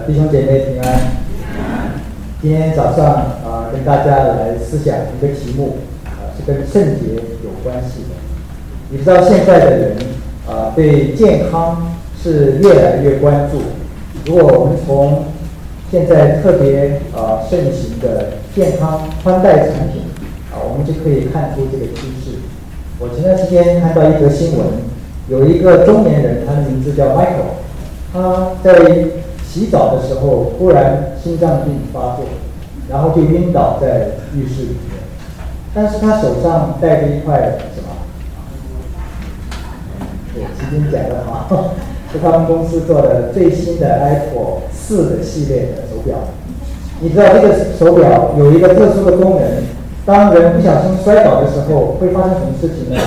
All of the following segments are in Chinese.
弟兄姐妹平安。今天早上跟大家来思想一个题目是跟圣洁有关系的。你知道现在的人对健康是越来越关注。如果我们从现在特别盛行的健康穿戴产品我们就可以看出这个趋势。我前段时间看到一则新闻，有一个中年人，他的名字叫 Michael， 他在洗澡的时候突然心脏病发作，然后就晕倒在浴室里面。但是他手上戴着一块什么？对，齐军讲得好，是他们公司做的最新的 Apple 4的系列的手表。你知道这个手表有一个特殊的功能，当人不小心摔倒的时候，会发生什么事情呢？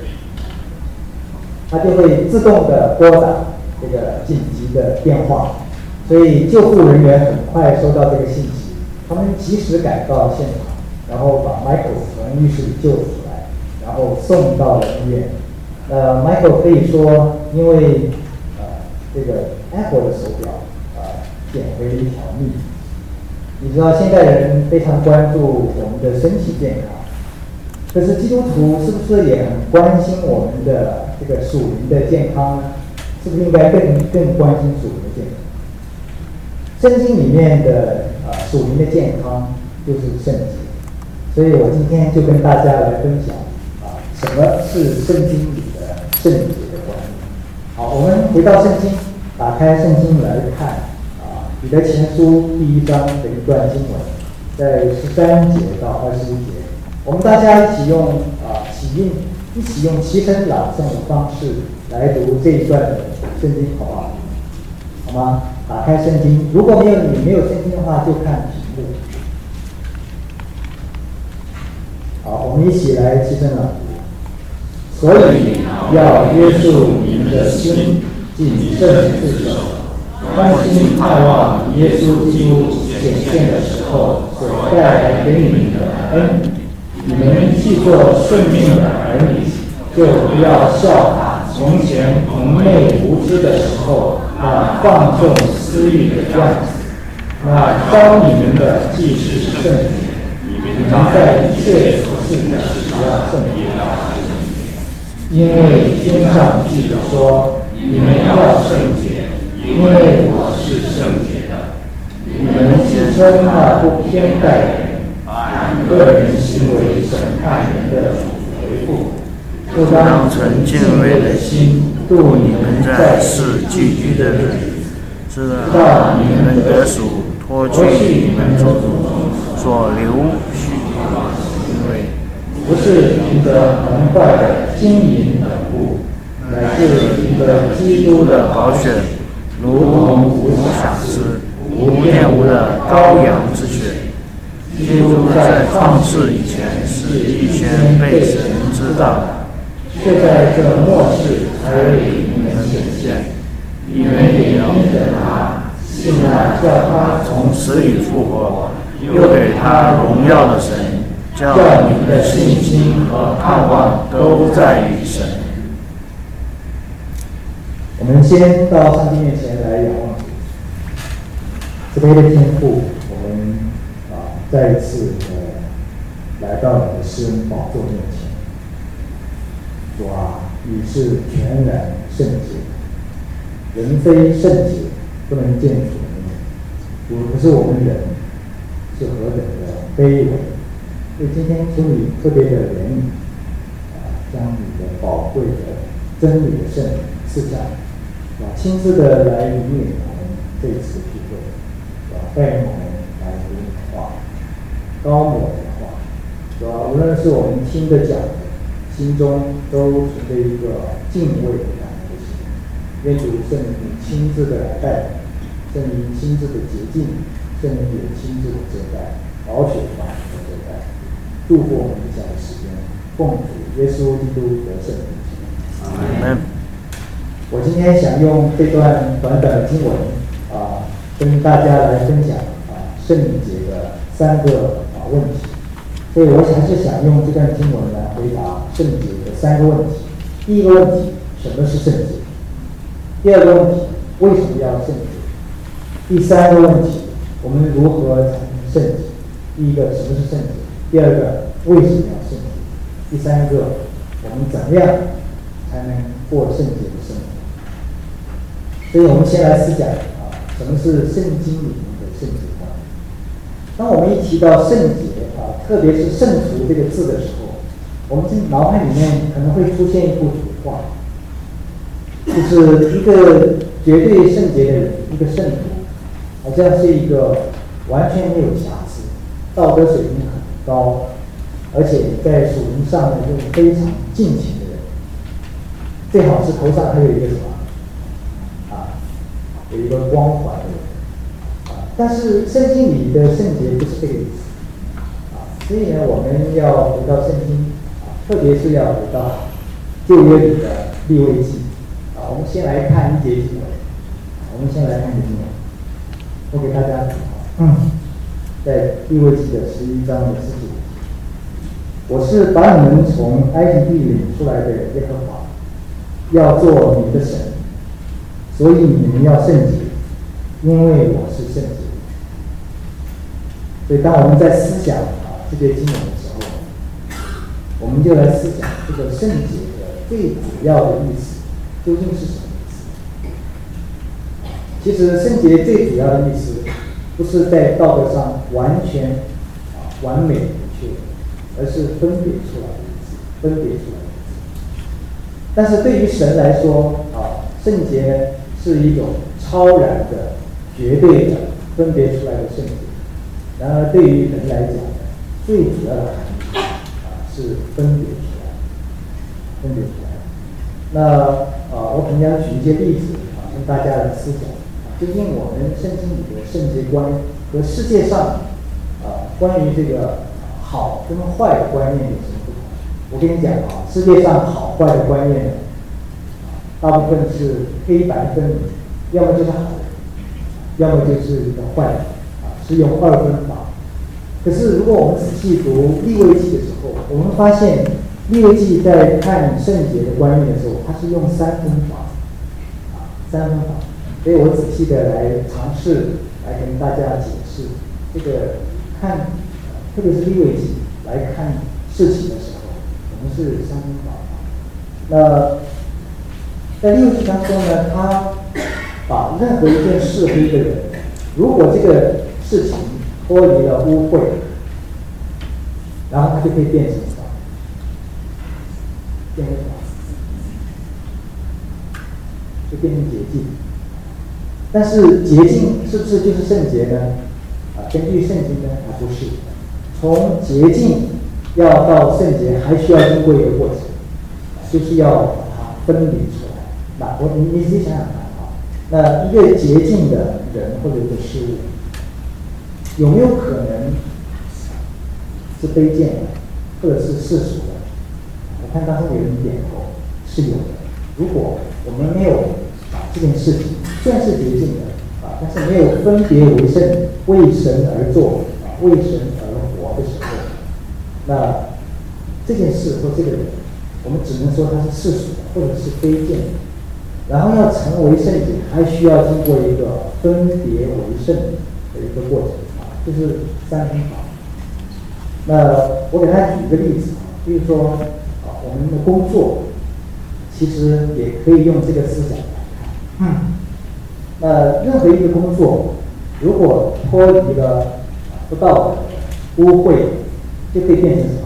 它就会自动的拨打这个紧急的电话，所以救护人员很快收到这个信息，他们及时赶到现场，然后把 Michael 从浴室里救出来，然后送到了医院。Michael 可以说因为这个 Apple 的手表捡回了一条命。你知道现代人非常关注我们的身体健康，可是基督徒是不是也很关心我们的这个属灵的健康呢？是不是应该更关心属灵的健康？圣经里面的属灵的健康就是圣洁，所以我今天就跟大家来分享什么是圣经里的圣洁的观念。好，我们回到圣经，打开圣经来看彼得前书第1章的一段经文，在13节到21节，我们大家一起用齐声朗诵的方式来读这一段的圣经，好不好？好吗？打开圣经，如果你没有圣经的话，就看题目。好，我们一起来齐声朗读。所以要约束你们的心，谨慎自守，专心盼望耶稣基督显现的时候所带来给你们的恩。你们既做顺命的儿女，就不要效法从前蒙昧无知的时候那放纵私欲的样子。那招你们的既是圣洁，你们在一切所事的要圣洁。因为经上记着说，你们要圣洁，因为我是圣洁的。你们自称那不偏待人，按个人行为审判人的回复，就当存敬畏的心度你们在世寄居的日子，知道你们得赎，脱去你们祖宗所流血的行为，不是凭着蒙坏的金银等物，乃是凭着基督的宝血，如同无瑕疵、无玷污的羔羊之血。基督在创世以前是预先被神知道的，却在这末世才为你们显现。因为你因着他信那叫他从死里复活，又给他荣耀的神，叫你们的信心和盼望都在于神。我们先到上帝面前来仰望主。慈悲的天父，我们再一次来到你的施恩宝座面前。主啊，你是全然圣洁，人非圣洁不能见主的面。主，可是我们人是何等的卑微，所以今天求你特别的怜悯将你的宝贵的真理的圣灵赐下，亲自的来引领我们这一次聚会，带领我们来读你的话，高抹你的话，无论是我们听着讲的，心中都存着一个敬畏的感恩的心。愿主圣灵亲自的来带领，圣灵亲自的洁净，圣灵也亲自的遮盖，保守把你的遮盖，度过我们以下的时间，奉主耶稣基督的圣名。阿门。我今天想用这段短短的经文跟大家来分享圣洁的3个问题。所以我还是想用这段经文来回答圣洁的3个问题。第一个问题，什么是圣洁？第二个问题，为什么要圣洁？ 第三个问题，我们如何才能圣洁？第一个，什么是圣洁？第二个，为什么要圣洁？第三个，我们怎么样才能过圣洁的生活？所以我们先来思讲什么是圣经里面的圣洁观。当我们一提到圣洁特别是圣徒这个字的时候，我们这脑海里面可能会出现一幅图画，就是一个绝对圣洁的人，一个圣徒，好像是一个完全没有瑕疵，道德水平很高，而且在属灵上呢又非常敬虔的人，最好是头上还有一个什么有一个光环的人但是圣经里的圣洁不是这个意思所以呢，我们要回到圣经特别是要回到旧约里的利未记我们先来看一节经文，我给大家在利未记的11章的19节，我是把你们从埃及地领出来的耶和华，要做你们的神，所以你们要圣洁，因为我是圣洁。所以当我们在思想这些经文的时候，我们就来思想这个圣洁的最主要的意思究竟是什么意思？其实圣洁最主要的意思不是在道德上完全完美无缺，而是分别出来的意思，但是对于神来说圣洁是一种超然的、绝对的分别出来的圣洁。然而对于人来讲最主要的含义是分别出来。那我可能要举一些例子跟大家来思想究竟我们圣经里的圣洁观和世界上关于这个好跟坏的观念有什么不同？我跟你讲世界上好坏的观念大部分是黑白分明，要么就是好人，要么就是一个坏人是用二分法。可是如果我们仔细读利未记的时候，我们发现利未记在看圣洁的观念的时候，它是用三分法所以我仔细的来尝试来跟大家解释这个看特别是利未记来看事情的时候，我们是三分法。那在利未记当中呢，他把任何一件是非的人，如果这个事情脱离了污秽，然后他就可以变成什么？变成什么？就变成洁净。但是洁净是不是就是圣洁呢？根据圣经呢，不是。从洁净要到圣洁，还需要经过一个过程，就是要把它分离出来。那你自己想想看那一个洁净的人或者一个事物，有没有可能是卑贱的，或者是世俗的？我看当中有人点头，是有的。如果我们没有把这件事情虽然是洁净的但是没有分别为圣，为神而做为神而活的时候，那这件事或这个人，我们只能说他是世俗的，或者是卑贱的。然后要成为圣洁，还需要经过一个分别为圣的一个过程就是三分法。那我给大家举一个例子比如说我们的工作其实也可以用这个思想来看那任何一个工作如果脱离了不道德污秽，就可以变成什么？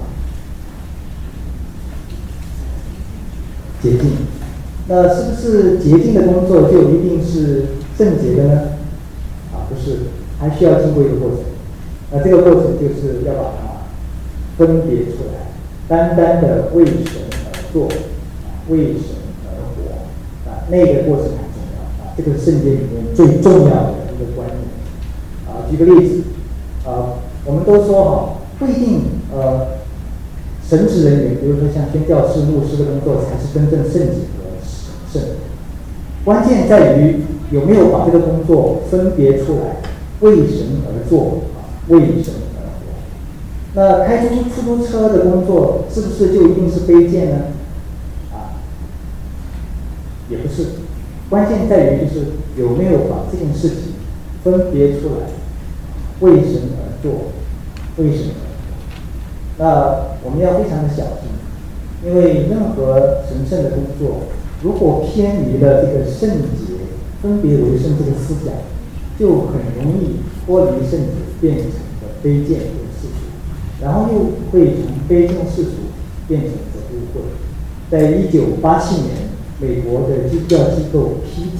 洁净。那是不是洁净的工作就一定是圣洁的呢？不是，还需要经过一个过程。那这个过程就是要把它分别出来，单单的为神而做，为神而活那个过程很重要这个圣洁里面最重要的一个观念举个例子我们都说不一定神职人员，比如说像宣教士、牧师的工作才是真正圣洁和圣。关键在于有没有把这个工作分别出来，为神而做为神而活。那开出租车的工作是不是就一定是卑贱呢？也不是。关键在于就是有没有把这件事情分别出来，为神而做，为神而做。那我们要非常的小心，因为任何神圣的工作，如果偏离了这个圣洁、分别为圣这个思想，就很容易脱离圣洁，变成了卑贱和世俗，然后又会从卑贱世俗变成了污秽。在1987年，美国的基督教机构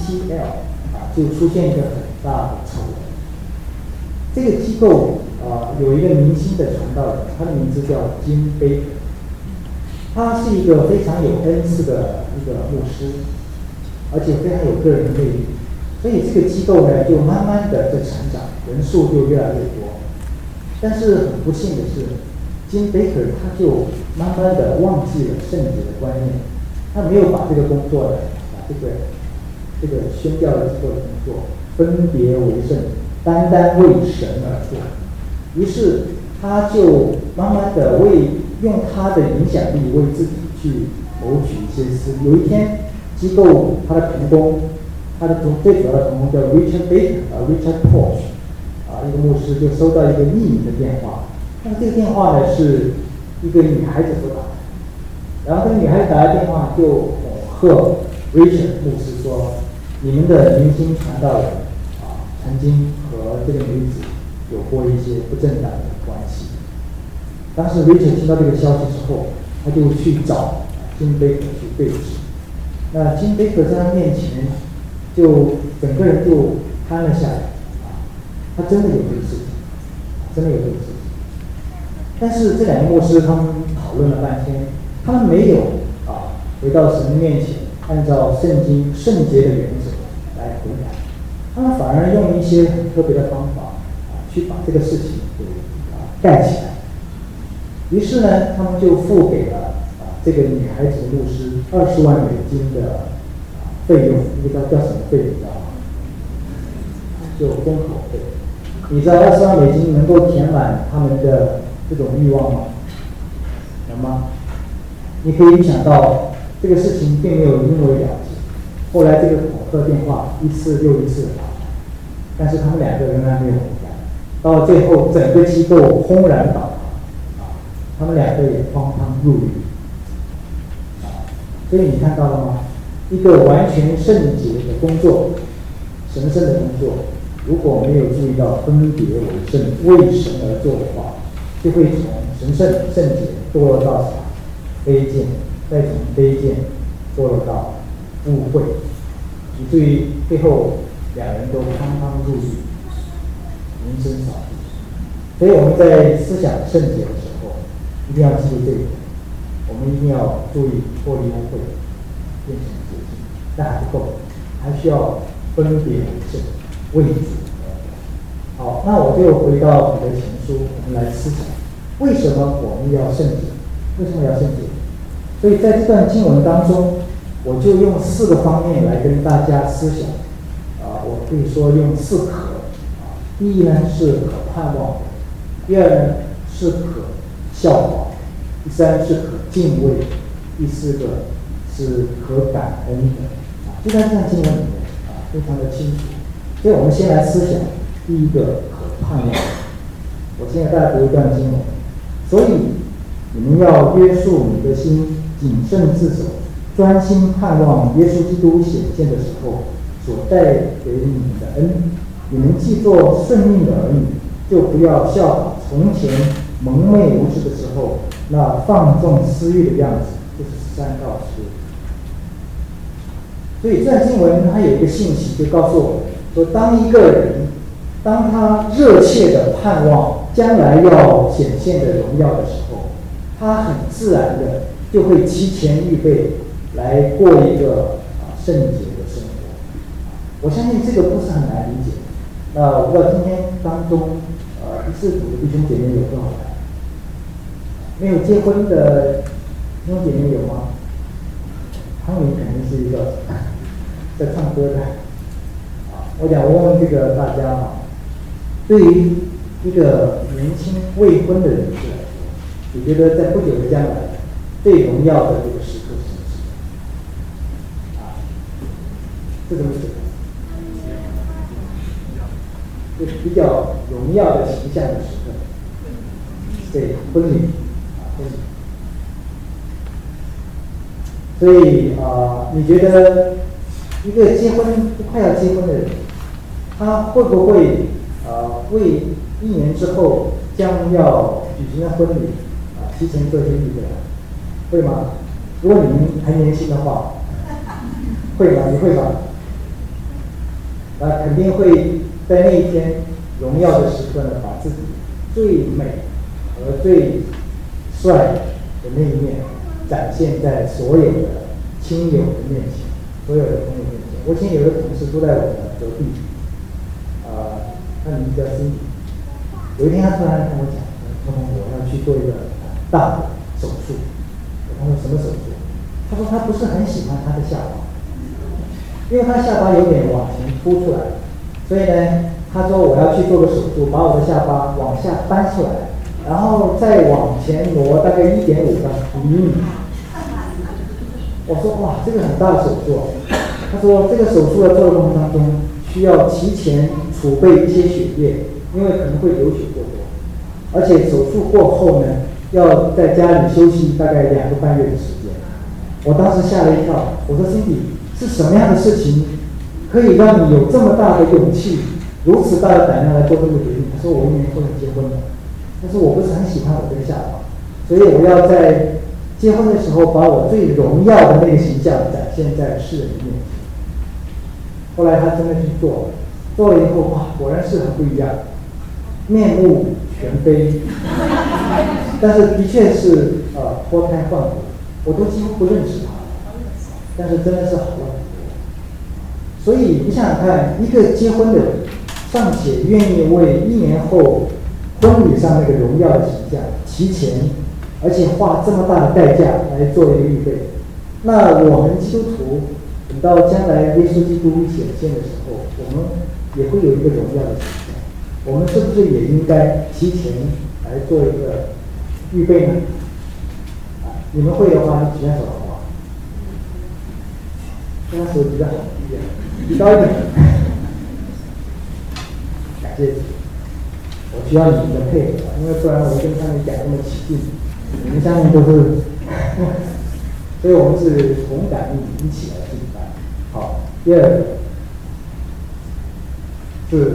PTL 就出现一个很大的丑闻。这个机构有一个明星的传道人，他的名字叫金贝克，他是一个非常有恩赐的一个牧师，而且非常有个人魅力，所以这个机构呢就慢慢的在成长，人数就越来越多。但是很不幸的是，金贝克他就慢慢的忘记了圣洁的观念，他没有把这个工作呢，把这个宣教的机构的工作分别为圣，单单为神而做。于是他就慢慢的用他的影响力为自己去谋取一些私利。有一天，机构他的同工，他的最主要的同工叫 Richard Baker，Richard Porsche，一个牧师就收到一个匿名的电话。那这个电话呢是一个女孩子所打的，然后这个女孩子打来电话就恐吓 Richard 牧师说，你们的明星传道人曾经和这个女子有过一些不正当的关系。当时 Richard 听到这个消息之后，他就去找金贝克去对质。那金贝克在他面前就整个人就瘫了下来，他真的有这个事情，真的有这个事情。但是这两个牧师他们讨论了半天，他们没有回到神的面前，按照圣经圣洁的原则来回答，他们反而用一些很特别的方法去把这个事情给盖起来。于是呢，他们就付给了这个女孩子的牧师20万美金的费用，你知道叫什么费用知道吗？就封口费。你知道20万美金能够填满他们的这种欲望吗？能吗？你可以预想到这个事情并没有因为了结，后来这个恐吓电话一次又一次的打来，但是他们两个仍然没有回答，到最后整个机构轰然倒塌，他们两个也荒唐入狱，所以你看到了吗？一个完全圣洁的工作，神圣的工作，如果没有注意到分别为圣、为神而做的话，就会从神圣圣洁堕落到什么？卑贱，再从卑贱堕落到污秽，以至于最后两人都荒唐入狱，名声扫地。所以我们在思想圣洁的时候，一定要记住这一点，我们一定要注意脱离污秽，变成洁净。但还不够，还需要分别为圣，为主而活。好，那我就回到彼得前书，我们来思想，为什么我们要圣洁？为什么要圣洁？所以在这段经文当中，我就用4个方面来跟大家思想。我可以说用4可。第一呢是可盼望的，第二呢是可效法，第三是可敬畏，第4个是可感恩的。就在这段经文里面非常的清楚。所以我们先来思想第一个可盼望。我现在大家读一段经文，所以你们要约束你的心，谨慎自守，专心盼望耶稣基督显现的时候所带给你们的恩。你们既做顺命的儿女，就不要效法从前蒙昧无知的时候那放纵私欲的样子，就是13到15。所以这段经文它有一个信息，就告诉我们说，当一个人当他热切的盼望将来要显现的荣耀的时候，他很自然的就会提前预备来过一个圣洁的生活。我相信这个不是很难理解。我不知道今天当中第4组的弟兄姐妹有多少人？没有结婚的弟兄姐妹有吗？汤米肯定是一个在唱歌的。我想问问这个大家对于一个年轻未婚的人士来说，你觉得在不久的将来最荣耀的这个时刻是什么时刻？是什么时刻？ 就比较荣耀的形象的时刻。对，婚礼婚礼。所以你觉得一个快要结婚的人，他会不会为1年之后将要举行的婚礼提前做一些预备？会吗？如果你们还年轻的话，会吗？你会吗？肯定会在那一天荣耀的时刻呢，把自己最美和最帅的那一面展现在所有的亲友的面前，所有的朋友面前。我以前有个同事住在我的隔壁，他名字叫 Cindy。有一天他突然跟我讲，我要去做一个大的手术。我说什么手术？他说他不是很喜欢他的下巴，因为他下巴有点往前凸出来，所以呢，他说我要去做个手术，把我的下巴往下搬出来，然后再往前挪大概1.5到1米。我说哇，这个很大的手术。他说这个手术要做的过程当中，需要提前储备一些血液，因为可能会流血过多，而且手术过后呢，要在家里休息大概2个半月的时间。我当时吓了一跳，我说 Cindy， 是什么样的事情可以让你有这么大的勇气，如此大的胆量来做这个决定？他说我1年后要结婚了，但是我不是很喜欢我这个下巴，所以我要在结婚的时候把我最荣耀的那个形象展现在世人的面前。后来他真的去做了以后，哇，果然是很不一样，面目全非，但是的确是脱胎换骨，我都几乎不认识他，但是真的是好了很多。所以你想想看，一个结婚的人尚且愿意为1年后婚礼上那个荣耀的形象提前，而且花这么大的代价来做一个预备，那我们基督徒等到将来耶稣基督显现的时候，我们也会有一个荣耀的形象。我们是不是也应该提前来做一个预备呢？你们会的话，你举下手好不好？这样手比较好一点，举高一点。感谢主，我需要你们的配合，因为不然我跟他们讲那么起劲，你们下面都是，所以我们是同感应一起来敬拜。好，第二个是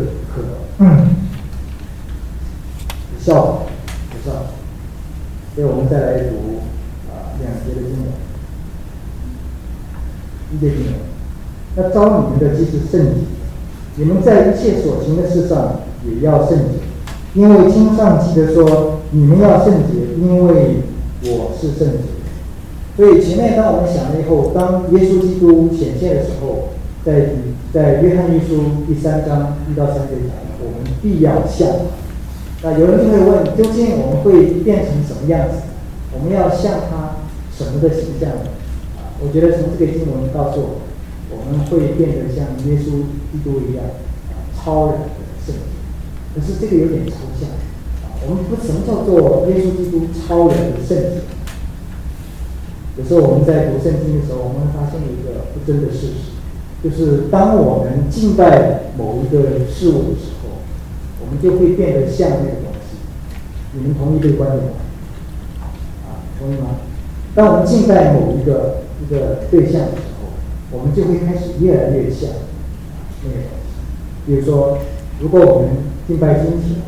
效果，所以我们再来读2节的经文。1节经文，那召你们的既是圣洁，你们在一切所行的事上也要圣洁，因为经上记得说，你们要圣洁，因为我是圣洁。所以前面当我们想了以后，当耶稣基督显现的时候，在约翰一书第3章1到3节讲，我们必要像他。那有人就会问，究竟我们会变成什么样子？我们要像他什么的形象呢？我觉得从这个经文告诉我们会变得像耶稣基督一样超然的圣洁。可是这个有点抽象我们什么叫做耶稣基督超然的圣洁？有时候我们在读圣经的时候，我们会发现一个不争的事实，就是当我们敬拜某一个事物的时候，我们就会变得像那个东西。你们同意这个观点吗？同意吗？当我们敬拜某一个对象的时候，我们就会开始越来越像那个东西。比如说，如果我们敬拜金钱，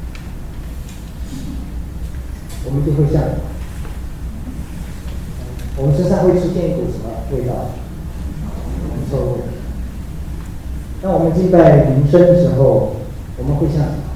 我们就会像我们身上会出现一股什么味道？臭味。当我们敬拜名声的时候，我们会像什么？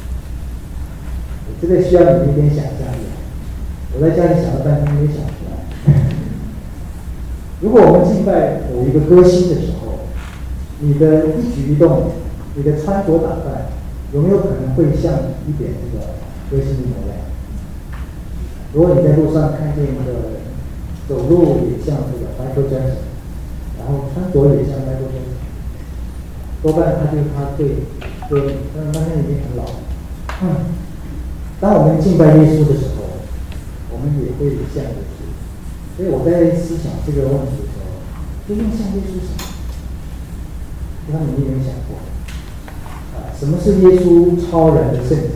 这个需要你一点想象力。我在家里想了半天没想出来。如果我们敬拜某一个歌星的时候，你的一举一动，你的穿着打扮，有没有可能会像一点这个歌星的模样？如果你在路上看见一个走路也像这个Michael Jackson，然后穿着也像Michael Jackson，多半他就是他对歌迷，但是他现在已经很老了。当我们敬拜耶稣的时候，我们也会像耶稣。所以我在思想这个问题的时候，究竟像耶稣什么？不知道你有没有想过？ 什么是耶稣超然的圣洁？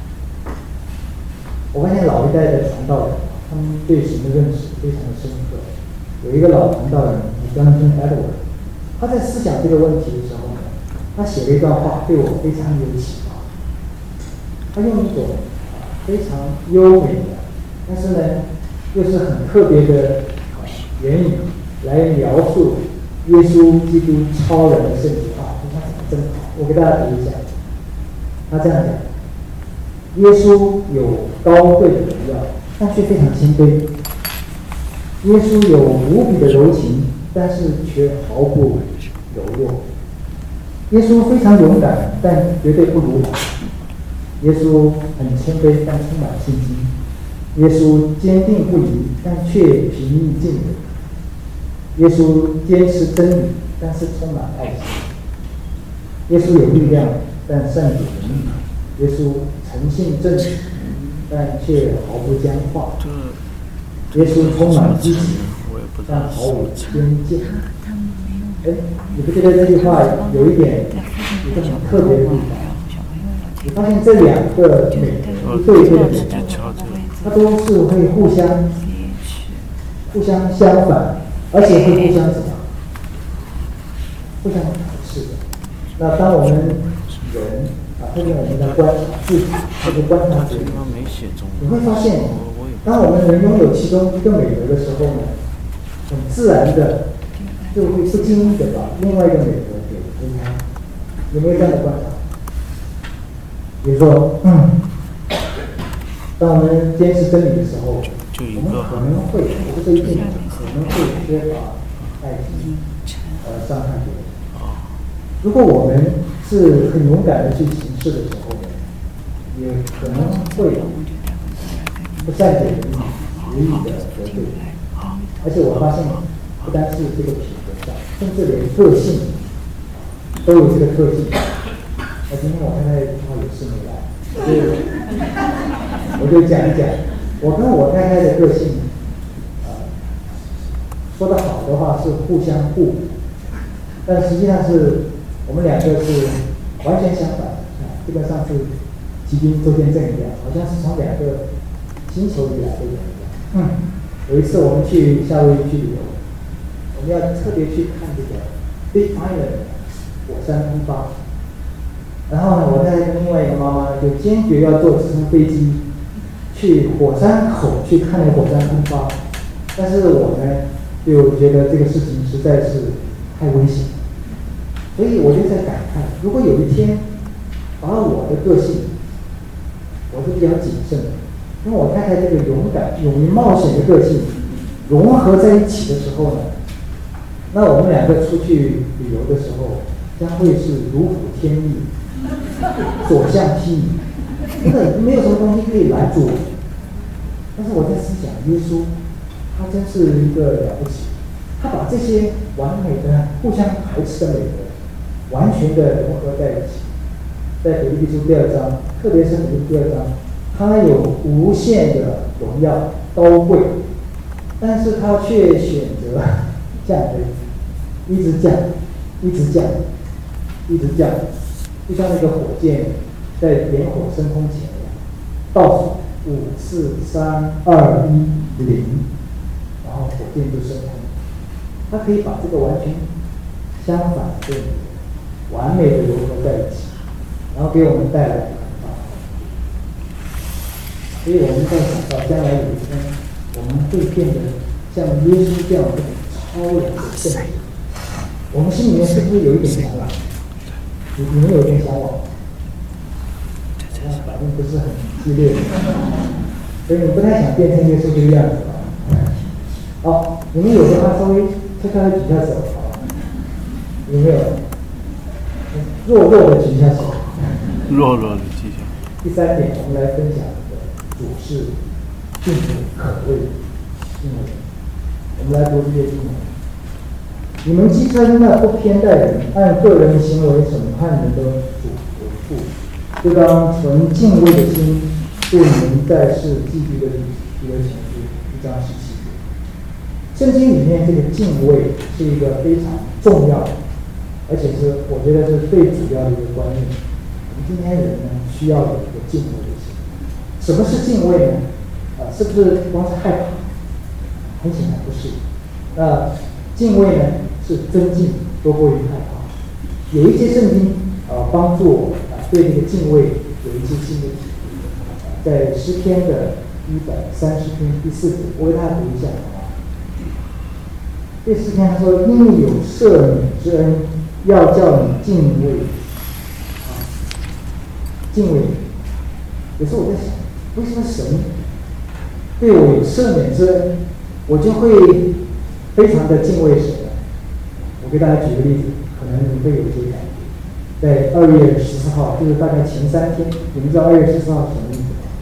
我发现老一代的传道人，他们对神的认识非常的深刻。有一个老传道人Jonathan Edwards，他在思想这个问题的时候呢，他写了一段话，对我非常有启发。他用一种非常优美的，但是呢又是很特别的言语来描述耶稣基督超然的圣洁啊，他讲得真好。我给大家读一下，他这样讲：耶稣有高贵的荣耀，但却非常谦卑；耶稣有无比的柔情，但是却毫不柔弱；耶稣非常勇敢，但绝对不鲁莽；耶稣很谦卑，但充满信心；耶稣坚定不移，但却平易近人；耶稣坚持真理，但是充满爱心；耶稣有力量，但善解人意；耶稣诚信正直，但却毫不僵化；耶稣充满激情，但毫无偏见。你不觉得这句话有一个很特别的地方？你发现这两个美德一对一的美德，它都是会互相相反，而且会互相什么？互相排斥的。那当我们人特别我们在观察自己或者观察别人，你会发现，当我们能拥有其中一个美德的时候呢，很自然的就会不经意的把另外一个美德给分开。有没有这样的观察？比如说，当我们坚持真理的时候，我们可能会，我不是一定可能会缺乏爱心，伤害别人。如果我们是很勇敢的去行事的时候呢，也可能会不善解人意，无意的得罪。而且我发现，不单是这个品格上，甚至连个性都有这个特性。今天我太太她有事没来，所以我就讲一讲我跟我太太的个性。说得好的话是互相互补，但实际上是我们两个是完全相反的。就跟上次骑兵周天正一样，好像是从两个星球里来的人一样。有一次我们去夏威夷去旅游，我们要特别去看这个 Big Island 火山喷发。然后呢，我太太跟另外一个妈妈呢，就坚决要坐直升飞机去火山口去看那个火山喷发。但是我呢，就觉得这个事情实在是太危险，所以我就在感叹，如果有一天把我的个性，我是比较谨慎的，跟我太太这个勇敢、勇于冒险的个性融合在一起的时候呢，那我们两个出去旅游的时候，将会是如虎添翼，所向披靡，真的没有什么东西可以拦住我。但是我在思想，耶稣他真是一个了不起，他把这些完美的、互相排斥的美德，完全的融合在一起。在腓立比书第2章，特别是腓立比第2章，他有无限的荣耀、高贵，但是他却选择降卑，一直降，一直降，一直降，就像那个火箭在点火升空前一样，倒数5、4、3、2、1、0，然后火箭就升空。它可以把这个完全相反的完美的融合在一起，然后给我们带来很大的。所以我们在想到将来有一天，我们会变得像耶稣这样的超人的圣人。我们心里面是不是有一点向往？你们有点向往？反应不是很激烈的，所以你不太想变成耶稣这个样子吧？好，你们有的话稍微悄悄的举下手，好吧？有没有？弱弱的举下手。 弱弱的举下。 第3点，我们来分享主是敬主可畏经文。我们来读这些经文。你们既称那不偏待人，按个人行为审判人的主为父，就当存敬畏的心，对你们在世寄居的彼得前书1章17节。圣经里面这个敬畏是一个非常重要的，而且是我觉得是最主要的一个观念。 我们今天人呢，需要有一个敬畏的心。什么是敬畏呢？是不是光是害怕？很显然不是。敬畏呢是尊敬多过于害怕。有一些圣经帮助我对这个敬畏有一些新的体会。在诗篇的130篇第4节，我给大家读一下好吗？这诗篇他说：“因为有赦免之恩，要叫你敬畏。”敬畏。有时候我在想，为什么神对我有赦免之恩，我就会非常的敬畏神呢？我给大家举个例子，可能你会有一些感觉。在2月14号，就是大概前3天，你们知道2月14号什么意思吗？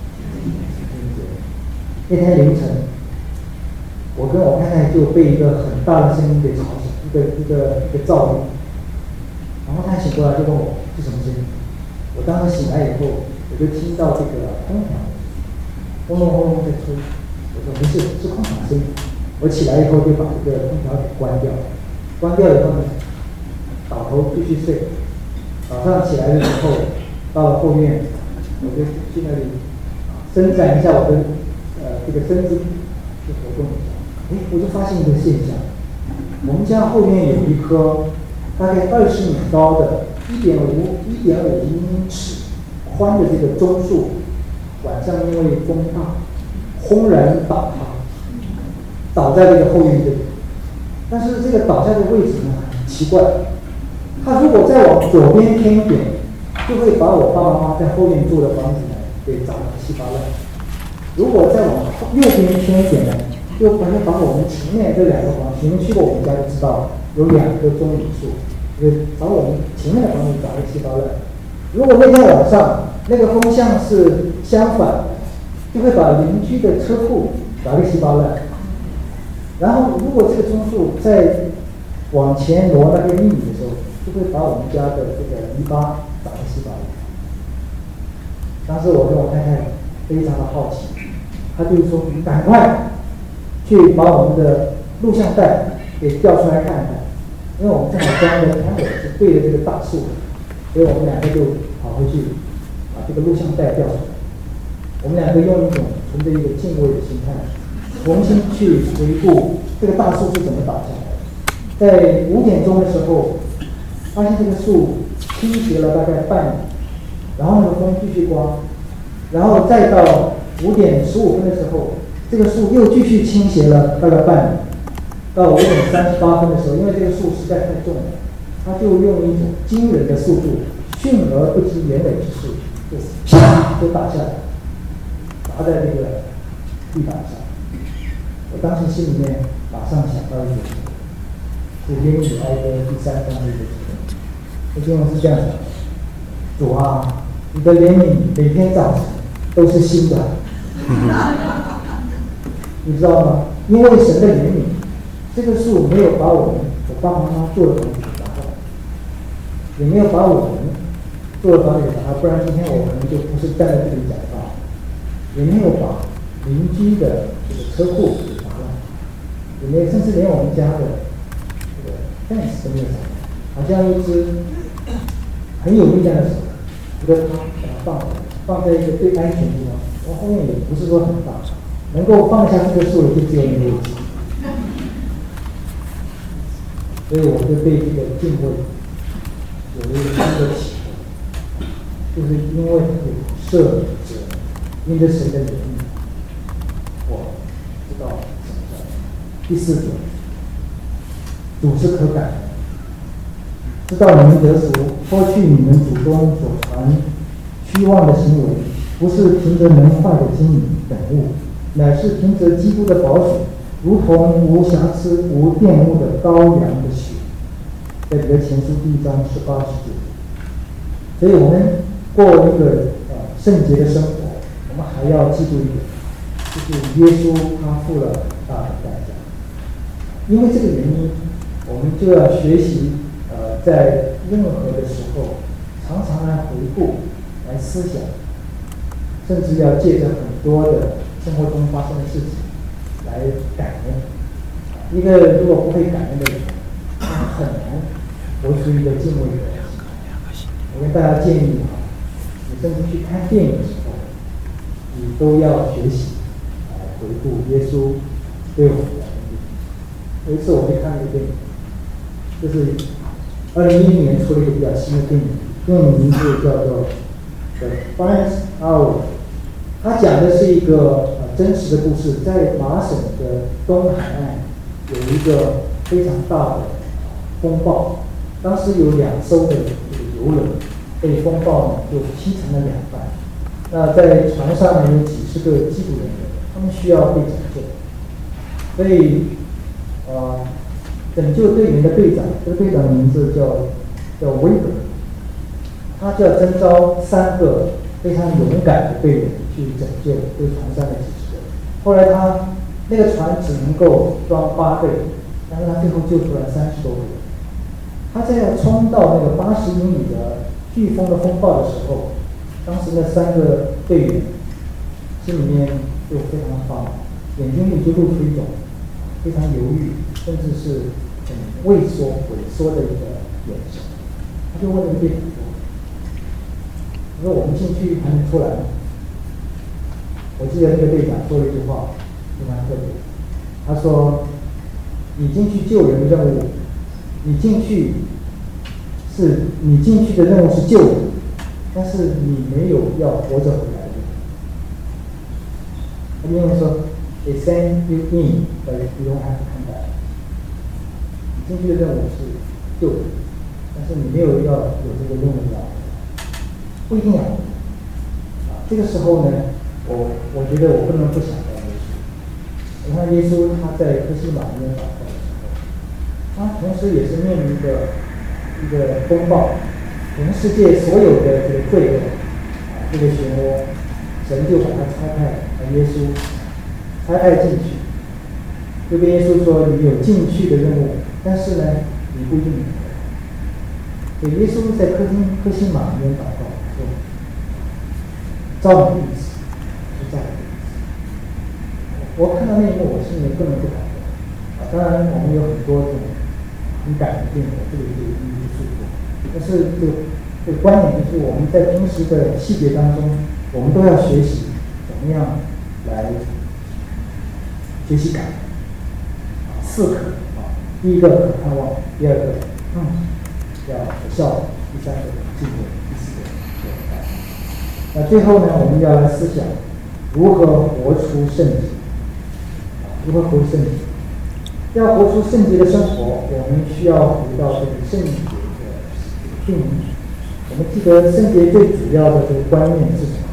那天凌晨，我跟我太太就被一个很大的声音给吵醒，一个噪音。然后她醒过来就问我是什么声音。我当时醒来以后，我就听到这个空调轰隆轰隆在吹。我说没事，是空调声音。我起来以后就把这个空调给关掉了。关掉以后呢，倒头继续睡。早上起来的时候，到了后院，我就去那里伸展一下我的这个身姿，去活动一下。我就发现一个现象，我们家后面有一棵大概20米高的1.5英尺宽的这个棕树，晚上因为风大，轰然倒塌，倒在这个后院这里。但是这个倒下的位置呢，很奇怪，它如果再往左边偏一点，就会把我爸爸妈妈在后面住的房子呢给砸得稀巴烂。如果再往右边偏一点呢，就把我们前面这2个房子，你们去过我们家就知道，有2棵棕榈树，把我们前面的房子砸得稀巴烂。如果那天晚上那个风向是相反的，就会把邻居的车库砸得稀巴烂。然后如果这个棕树再往前挪大概1米的时候，就会把我们家的这个篱笆砸得稀巴烂。当时我跟我太太非常的好奇，她就说：“你赶快去把我们的录像带给调出来看看。”因为我们正好家的摊位是对着这个大树，所以我们2个就跑回去把这个录像带调出来。我们2个用一种存着一个敬畏的心态，重新去回顾这个大树是怎么倒下来的。在5点钟的时候，发现这个树倾斜了大概半米，然后那个风继续刮，然后再到5点15分的时候，这个树又继续倾斜了大概半米。到5点38分的时候，因为这个树实在太重了，他就用一种惊人的速度，迅而不及掩尾之势，就啪就打下来，砸在这个地板上。我当时心里面马上想到一个经文，是耶利米哀歌第3章的一个经文。这经文是这样的：主啊，你的怜悯每天早晨都是新的。你知道吗？因为神的怜悯，这个树没有把我爸爸妈妈做的房子打坏，也没有把我们做的房子打坏，不然今天我可能就不是站在这里讲话，也没有把邻居的这个车库给砸烂，也没有，甚至连我们家的这个 fence 都没有砸烂，好像一只很有力量的手，一个它把它放在一个最安全的地方，然后后面也不是说很大，能够放下这个树的就只有那个位置。所以我就对这个敬畏有了一个新的启发，就是因为有赦免之恩，因着神的怜悯，我知道什么叫第4种，主是可感的，知道你们得赎，脱去你们祖宗所传虚妄的行为，不是凭着能坏的经营等物，乃是凭着基督的宝血，如同无瑕疵、无玷污的羔羊的血，在彼得前书第1章18、19节。所以我们过一个圣洁的生活，我们还要记住一点，就是耶稣他付了很大的代价。因为这个原因，我们就要学习在任何的时候，常常来回顾、来思想，甚至要借着很多的生活中发生的事情来感恩。一个如果不会感恩的人，他很难活出一个敬畏的心。我跟大家建议甚至去看电影的时候，你都要学习来回顾耶稣对我们的恩典。有一次我去看一个电影，就是2010年出了一个比较新的电影，电影名字叫做《The Finest Hour》，它讲的是一个真实的故事，在麻省的东海岸有一个非常大的风暴，当时有2艘的这个游轮被风暴呢就劈成了2半。那在船上呢有几十个技术人员，他们需要被拯救，所以拯救队员的队长，这个队长的名字叫威格，他就要征召3个非常勇敢的队员去拯救这个船上的几十人。后来他那个船只能够装8个人，但是他最后救出来30多个人。他在要冲到那个80英里的飓风的风暴的时候，当时那3个队员心里面就非常的发毛，眼睛里就露出一种非常犹豫，甚至是很畏缩的一个眼神。他就问那个队长说：“他说我们进去还能出来吗？”我记得那个队长说了一句话非常特别，他说：“你进去救人的任务，你进去的任务是救人，但是你没有要活着回来的。”他英文说 ：“They send you in, but you don't have to come back。”你进去的任务是救人，但是你没有要有这个任务要，不一定要。这个时候呢，我觉得我不能不想到耶稣。你看耶稣他在客西马尼园祷告的时候，他同时也是面临着一个风暴，全世界所有的这个罪恶，这个漩涡，神就把他差派耶稣差派进去，就跟耶稣说：“你有进去的任务，但是呢，你不一定能回来。”所以耶稣在客西马尼园祷告说：“照你的意思，是这样的意思。”我看到那一幕，我心里不能不感动。当然，我们有很多这种很感人的电影，这里就一一述说。但是这个观点就是，我们在平时的细节当中，我们都要学习怎么样来学习感恩。4可第一个可盼望，第2个要有效果，第3个敬畏，第4个有爱。那最后呢，我们要来思想如何活出圣洁。如何活出圣洁？要活出圣洁的生活，我们需要回到这个圣洁的定义。我们记得圣洁最主要的这个观念是什么？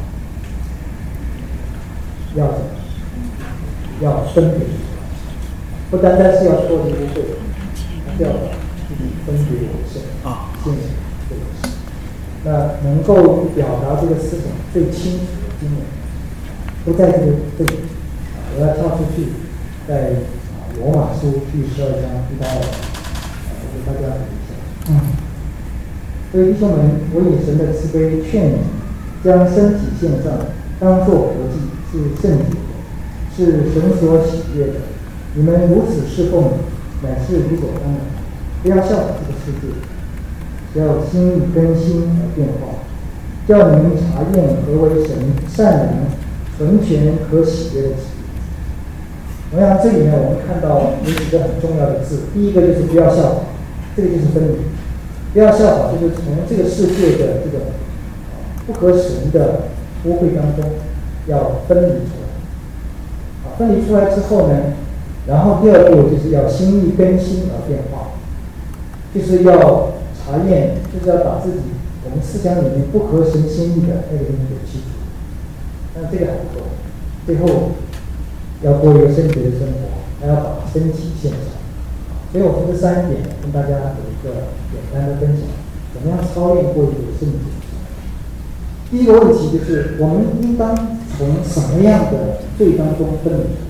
要分别出来，不单单是要脱离污秽，还要自己分别为圣，献给这个神。那能够表达这个思想最清楚的经文，都在这里。我要跳出去，在罗马书第12章1到2节，我给大家读一下。所以弟兄们，我以神的慈悲劝你，将身体献上，当作活祭，是圣洁的，是神所喜悦的。你们如此侍奉，乃是理所当然。不要效法这个世界，只要心意更新而变化，叫你们查验何为神善良、纯全可喜悦的旨意。同样，这里呢，我们看到有几个很重要的字。第一个就是不要效法，这个就是分离。不要效法，就是从这个世界的这种不合神的污秽当中要分离出来。分离出来之后呢，然后第2步就是要心意更新而变化，就是要查验，就是要把自己我们思想里面不合神心意的那个东西给去除。但这个还不够，最后要过一个圣洁的生活，还要把身体献上。所以我从这3点跟大家有一个简单的分享，怎么样操练过一个圣洁。第一个问题就是，我们应当从什么样的罪当中分离出来？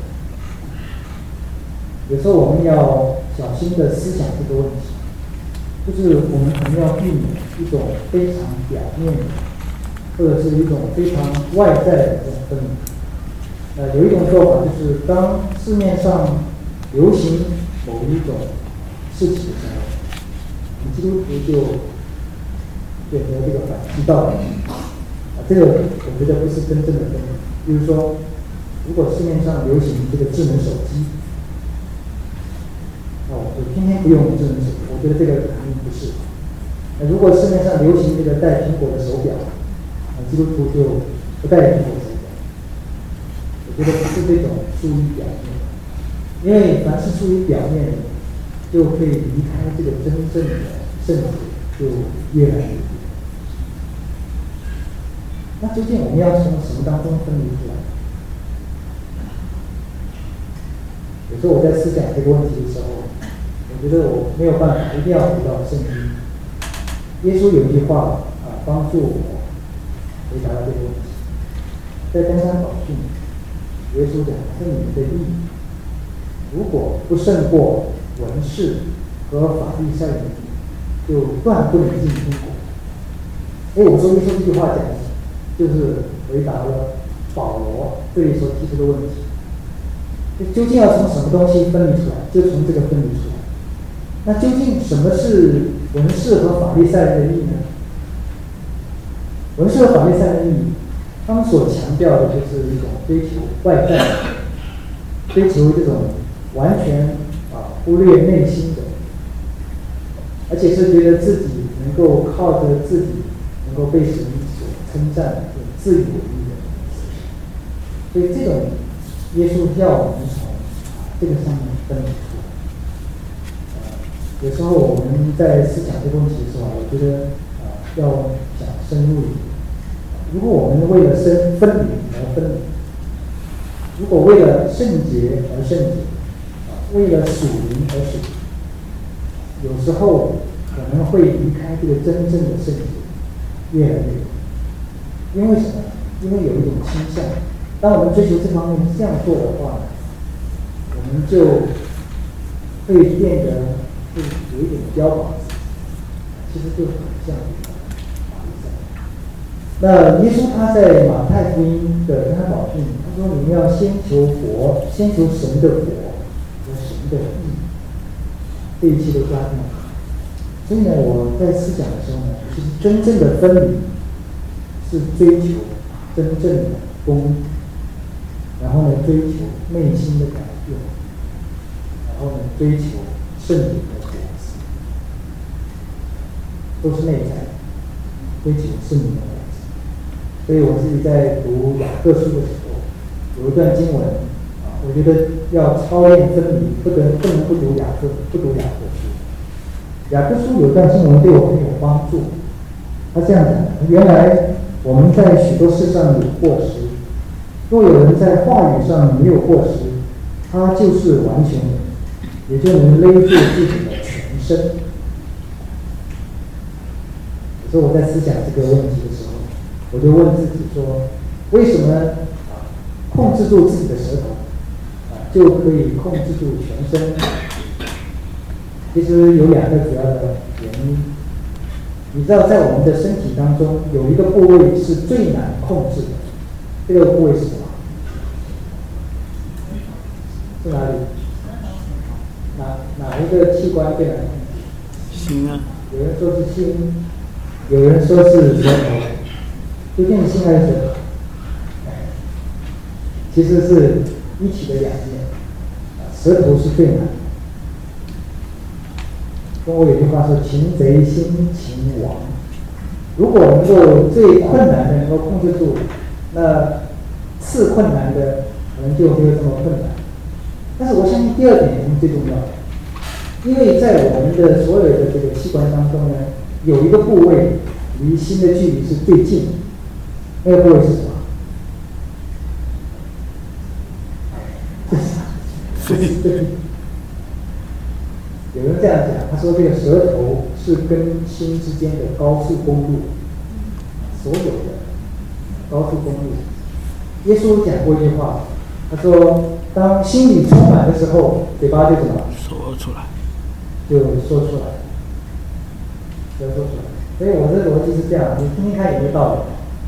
有时候我们要小心的思想这个问题，就是我们可能要避免一种非常表面的，或者是一种非常外在的这种分离。有一种说法就是，当市面上流行某一种事情的时候，基督徒就选择这个反其道而行。 这个我觉得不是真正的分离。比如说，如果市面上流行这个智能手机，我天天不用智能手机，我觉得这个肯定不是。如果市面上流行这个带苹果的手表，基督徒就不带苹果手表。我觉得不是这种出于表面，因为凡是出于表面的，就可以离开这个真正的圣洁，就越来越远。那究竟我们要从什么当中分离出来？有时候我在思想这个问题的时候，我觉得我没有办法，一定要回到圣经。耶稣有一句话帮助我回答了这个问题。在登山宝训，耶稣讲：是你们的义，如果不胜过文士和法利赛人，就断不能进天国。我说耶稣这句话讲，就是回答了保罗这里所提出的问题。究竟要从什么东西分离出来？就从这个分离出来。那究竟什么是文士和法利赛人的义呢？文士和法利赛人的义，他们所强调的就是一种追求外在，追求这种完全忽略内心的，而且是觉得自己能够靠着自己能够被神所称赞、自以为意的。所以这种耶稣要我们从这个上面分离出来。有时候我们在思想这个问题的时候，我觉得要想深入一点。如果我们为了分离而分离，如果为了圣洁而圣洁，为了属灵而属灵，有时候可能会离开这个真正的圣洁越来越远。因为什么？因为有一种倾向，当我们追求这方面这样做的话，我们就会变得会有一点标榜自己，其实就很像法利赛。那耶稣他在马太福音的登山宝训，他说：“你们要先求佛，先求神的国和神的义，这一切都加上。”所以呢，我在思想的时候呢，其实真正的分离是追求真正的公义，然后呢，追求内心的改变，然后呢，追求圣灵的果子，都是内在追求圣灵的果子。所以我自己在读雅各书的时候，有一段经文我觉得要操练分离，不能不读雅各书。雅各书有一段经文对我很有帮助，他这样讲：原来我们在许多事上有过失，若有人在话语上没有过失，他就是完全人，也就能勒住自己的全身。所以我在思想这个问题的时候，我就问自己说：为什么控制住自己的舌头就可以控制住全身？其实有两个主要的原因。你知道，在我们的身体当中有一个部位是最难控制的，这个部位是什么？是哪里？哪一个器官最难控制？ 心啊。 有人说是心，有人说是舌头，究竟是心还是舌头？其实是一体的两面，舌头是最难的。中国有句话说：“擒贼先擒王。”如果能够最困难的能够控制住，那次困难的可能就没有这么困难。但是我相信第二点是最重要的，因为在我们的所有的这个器官当中呢，有一个部位离心的距离是最近的，那个部位是什么？有人这样讲，他说这个舌头是跟心之间的高速公路，所有的高速公路。耶稣讲过一句话，他说：“当心里充满的时候，嘴巴就怎么说出来， 就说出来，就说出来。”所以我的逻辑是这样，你听听看有没有道理？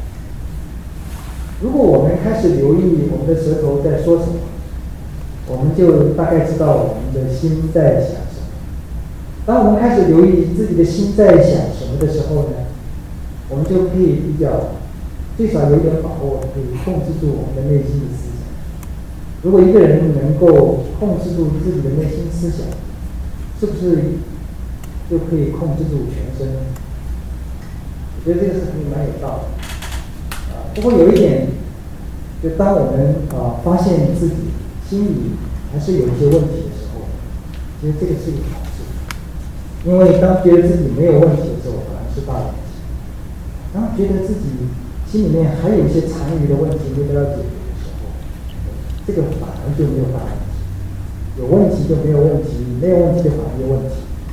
如果我们开始留意我们的舌头在说什么，我们就大概知道我们的心在想什么。当我们开始留意自己的心在想什么的时候呢，我们就可以比较最少有一点把握可以控制住我们的内心的思想。如果一个人能够控制住自己的内心思想，是不是就可以控制住全身呢？我觉得这个是蛮有道理。不过有一点，就当我们发现自己心里还是有一些问题的时候，其实这个是一个好事，因为当觉得自己没有问题的时候，反而是大问题；当觉得自己心里面还有一些残余的问题没得到解决的时候，这个反而就没有大问题。有问题就没有问题，没有问题就反而有问题，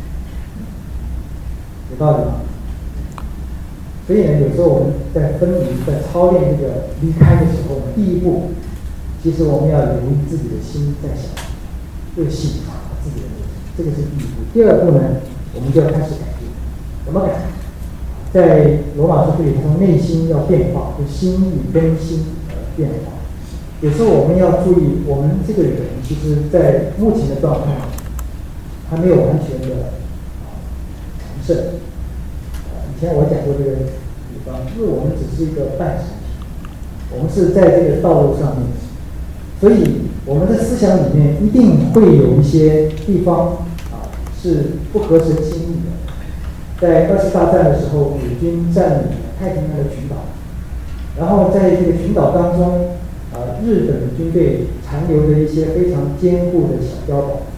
有道理吗？所以呢，有时候我们在分离、在操练这个离开的时候，第一步，其实我们要留意自己的心在想，就省察自己的内心，这个是第一步。第二步呢，我们就要开始改变。怎么改？在罗马书这里说，内心要变化，就心意更新而变化。有时候我们要注意，我们这个人其实在目前的状态还没有完全的成圣。以前我讲过这个地方，因为我们只是一个半成品，我们是在这个道路上面，所以我们的思想里面一定会有一些地方是不合神心意的。在2次大战的时候，美军占领太平洋的群岛，然后在这个群岛当中，日本军队残留的一些非常坚固的小碉堡，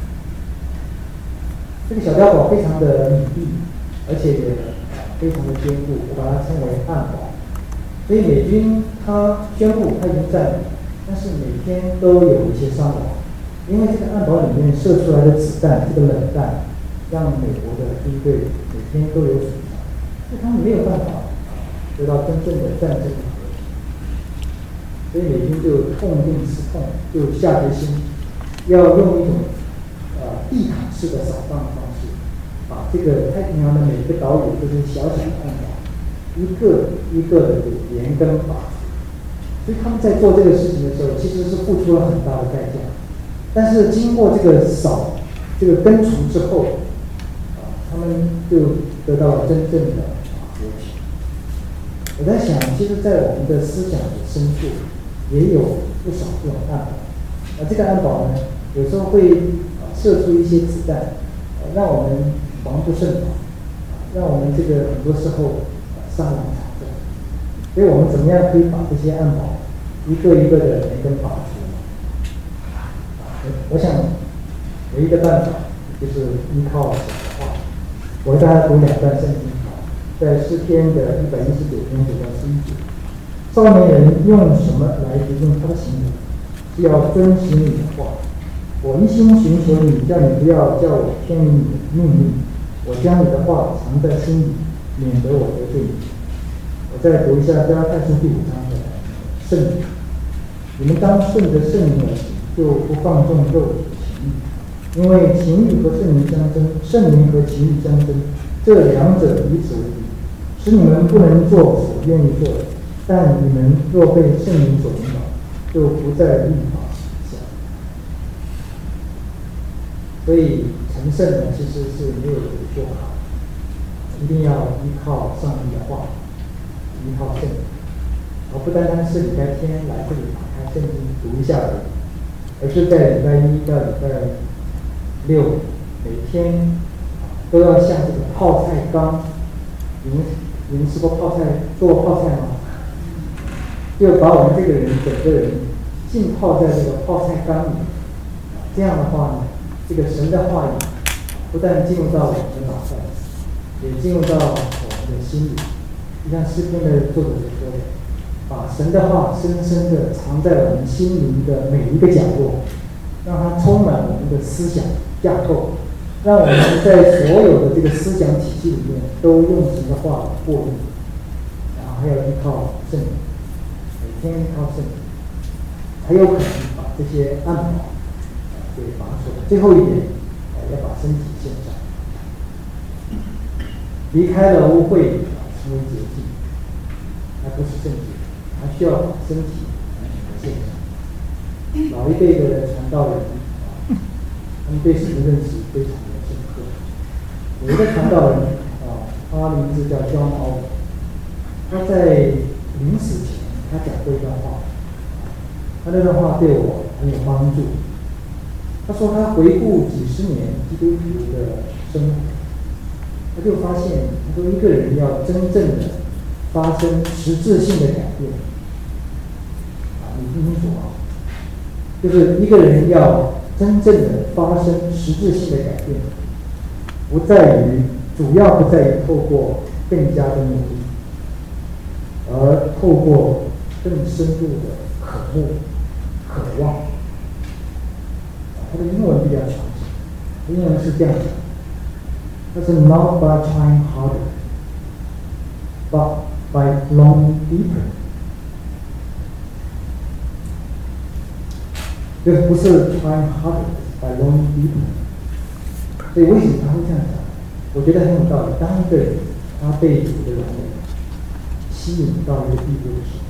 这个小碉堡非常的隐蔽，而且也非常的坚固，我把它称为暗堡。所以美军他宣布他已经占领，但是每天都有一些伤亡，因为这个暗堡里面射出来的子弹，这个冷弹，让美国的军队每天都有损伤，所以他们没有办法得到真正的战争的和平。所以美军就痛定思痛，就下决心要用一种地毯式的扫荡方式，把这个太平洋的每个岛屿这些小小的暗堡，一个一个的给连根拔除。所以他们在做这个事情的时候，其实是付出了很大的代价。但是经过这个这个根除之后，他们就得到了真正的和平。我在想，其实，在我们的思想的深处，也有不少这种暗堡。这个暗堡呢，有时候会射出一些子弹，让我们防不胜防，让我们这个很多时候伤亡惨重。所以我们怎么样可以把这些暗堡一个一个的连根拔除？我想有一个办法，就是依靠神的话。我给大家读2段圣经，在诗篇的119篇9到11节。少年人用什么来决定他的行为？是要遵行你的话。我一心寻求你，叫你不要叫我偏离你的命令。我将你的话藏在心里，免得我得罪你。我再读一下加拉太书第5章的圣灵。你们当顺着圣灵而行，就不放纵肉体的情欲，因为情欲和圣灵相争，圣灵和情欲相争，这两者彼此为敌，使你们不能做所愿意做的。但你们若被圣灵所引导，就不在律法下。所以成圣呢，其实是没有一个说法，一定要依靠上帝的话，依靠圣灵，而不单单是礼拜天来这里打开圣经读一下而已，而是在礼拜1到礼拜6每天都要像这个泡菜缸。你们吃过泡菜，做过泡菜吗？就把我们这个人整个人浸泡在这个泡菜缸里，这样的话呢，这个神的话语不但进入到我们的脑袋，也进入到我们的心里。就像诗篇的作者所说的，把神的话深深的藏在我们心灵的每一个角落，让它充满我们的思想架构，让我们在所有的这个思想体系里面都用神的话过滤，然后还要依靠圣灵，每天依靠圣灵，才有可能把这些暗堡给拔出来。最后一点，要把身体献上，离开了污秽，成为洁净，那不是圣洁，还需要把身体完全的献上。老一辈的传道人，他们对神的认识非常的深刻。有一个传道人他的名字叫John Owen，他在临死前，他讲过一段话，他那段话对我很有帮助。他说他回顾几十年基督徒的生活，他就发现，他说一个人要真正的发生实质性的改变，你听清楚啊，就是一个人要真正的发生实质性的改变，主要不在于透过更加的努力，而透过更深入的渴慕、渴望。他的英文比较长，英文是这样讲，他是 not by trying harder, but by longing deeper。就是不是 trying harder, by longing deeper。所以为什么他会这样讲？我觉得很有道理。当一个人他被主的荣美吸引到一个地步的时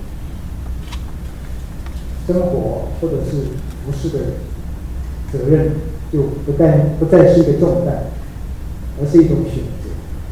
候，生活或者是服事的责任就不再是一个重担，而是一种选择，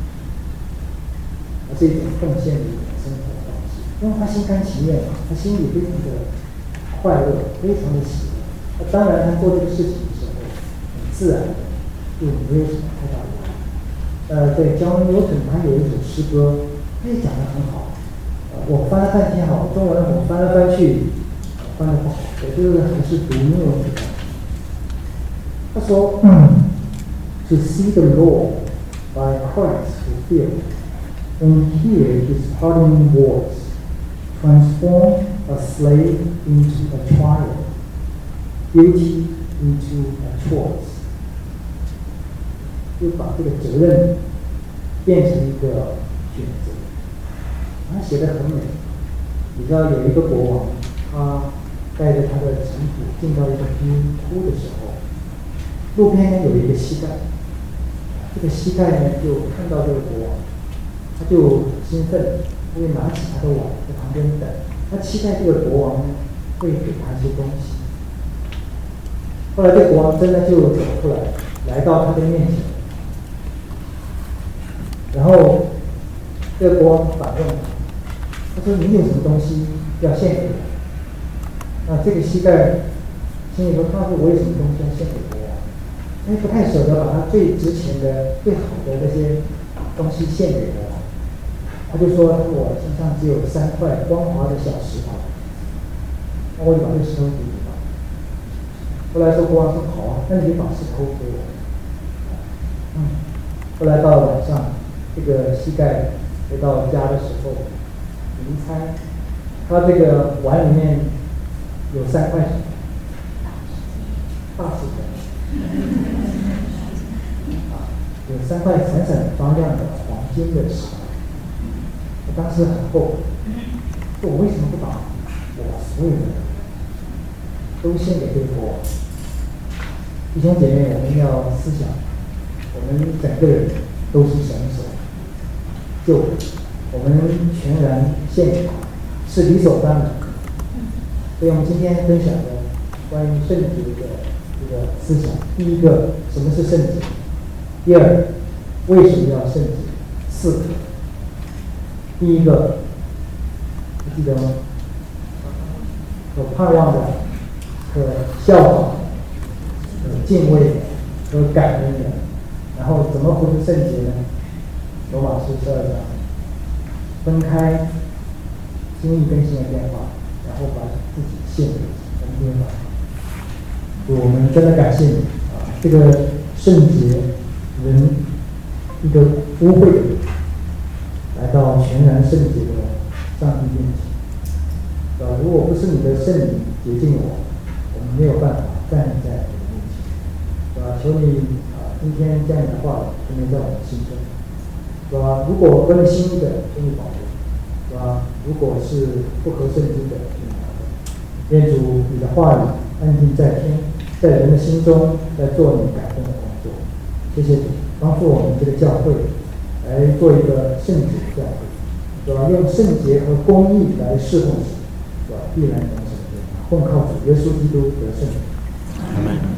而是一种奉献的一种生活方式。因为他心甘情愿，他心里非常的快乐，非常的喜乐。当然，他做这个事情的时候，很自然的，就没有什么太大的压力。对，John Newton 他有一首诗歌，他也讲得很好。我翻了半天哈，中文我翻来翻去，翻得不好，我就是还是读英文比较好。他说：“To see the law by Christ fulfilled, and hear His parting words, transform a slave into a child, beauty into a choice。”就把这个责任变成一个选择。他写得很美。你知道有一个国王，他带着他的臣仆进到一个冰窟的时候，路边呢有一个膝盖，这个膝盖呢就看到这个国王，他就兴奋，他就拿起他的碗在旁边等，他期待这个国王呢会给他一些东西。后来这国王真的就走出来，来到他的面前，然后这个国王反问他说：“你有什么东西要献给我？”那这个膝盖心里说：“他说我有什么东西要献给国王？因为不太舍得把他最值钱的、最好的那些东西献给国王。”他就说：“我身上只有3块光滑的小石头，那我就把这石头给你吧。”后来说国王说：“好啊，那你就把石头给我。”后来到了晚上，这个膝盖回到家的时候，您猜，他这个碗里面有3块什么？大石头，有3块闪闪发亮的黄金的石头。我当时很后悔，说我为什么不把我所有的都献给这个国王？弟兄姐妹，我们要思想，我们整个人都是神所救的，我们全然献给他，是理所当然的。所以我们今天分享的关于圣洁的这个思想，第一个，什么是圣洁？第二，为什么要圣洁？4个。第一个，你记得吗？可盼望的，可效仿的，可敬畏的，可感恩的。然后怎么不是圣洁呢？罗马书12章，分开心意更新的变化，然后把自己献给神吧。我们真的感谢你啊！这个圣洁人，一个污秽的人，来到全然圣洁的上帝面前，如果不是你的圣灵洁净我，我们没有办法站立在你的面前，求你今天这样的话存留在我们心中，如果不能心意的，求你保留，如果是不合圣经的，求你保留。愿主你的话语安定在天，在人的心中，在做你改变的工作。谢谢主，帮助我们这个教会来做一个圣洁的教会，用圣洁和公义来侍奉神，必然能成功。奉靠主耶稣基督得胜。